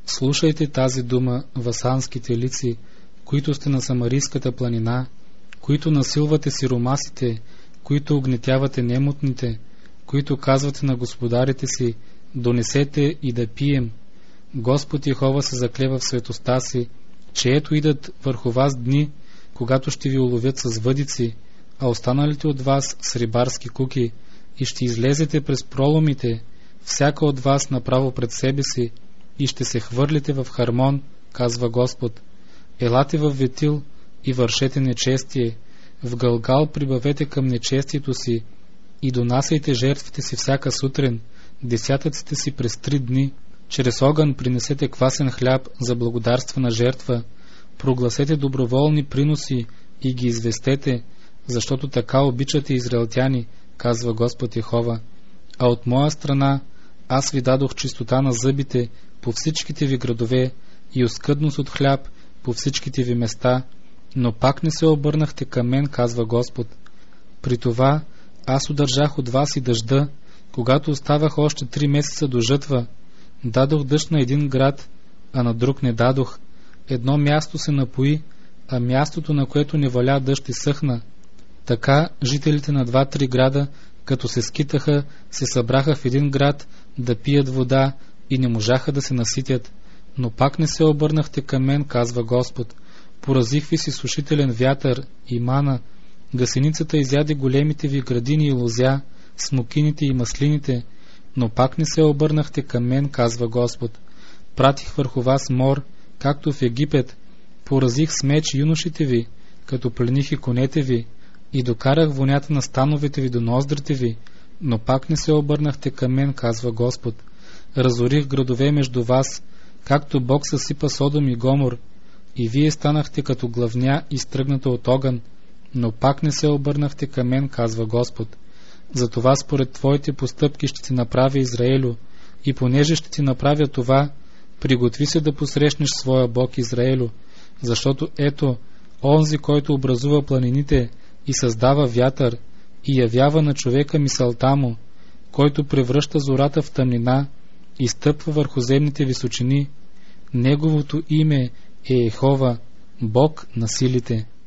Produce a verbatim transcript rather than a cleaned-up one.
Слушайте тази дума, васанските лици, които сте на Самарийската планина, които насилвате сиромасите, които огнетявате немотните, които казвате на господарите си: донесете и да пием. Господ Йехова се заклева в светостта си, че ето идат върху вас дни, когато ще ви уловят с въдици, а останалите от вас с рибарски куки, и ще излезете през проломите, всяка от вас направо пред себе си, и ще се хвърлите в Хармон, казва Господ. Елате в Ветил и вършете нечестие, в Галгал прибавете към нечестието си и донасяйте жертвите си всяка сутрин, десятъците си през три дни. Чрез огън принесете квасен хляб за благодарствена жертва, прогласете доброволни приноси и ги известете, защото така обичате израелтяни, казва Господ Йехова. А от моя страна аз ви дадох чистота на зъбите по всичките ви градове и оскъдност от хляб по всичките ви места, но пак не се обърнахте към мен, казва Господ. При това аз удържах от вас и дъжда, когато оставах още три месеца до жътва. Дадох дъжд на един град, а на друг не дадох. Едно място се напои, а мястото, на което не валя дъжд, изсъхна. Така жителите на два-три града, като се скитаха, се събраха в един град да пият вода и не можаха да се наситят. Но пак не се обърнахте към мен, казва Господ. Поразих ви си сушителен вятър и мана, гасеницата изяде големите ви градини и лозя, смокините и маслините, но пак не се обърнахте към мен, казва Господ. Пратих върху вас мор, както в Египет, поразих с меч юношите ви, като плених и конете ви, и докарах вонята на становете ви до ноздрите ви, но пак не се обърнахте към мен, казва Господ. Разорих градове между вас, както Бог съсипа Содом и Гомор, и вие станахте като главня, изтръгната от огън, но пак не се обърнахте към мен, казва Господ. Затова според твоите постъпки ще ти направя, Израелю, и понеже ще ти направя това, приготви се да посрещнеш своя Бог, Израелю, защото ето, онзи, който образува планините и създава вятър и явява на човека мисълта му, който превръща зората в тъмнина и стъпва върху земните височини, неговото име е Йехова, Бог на силите.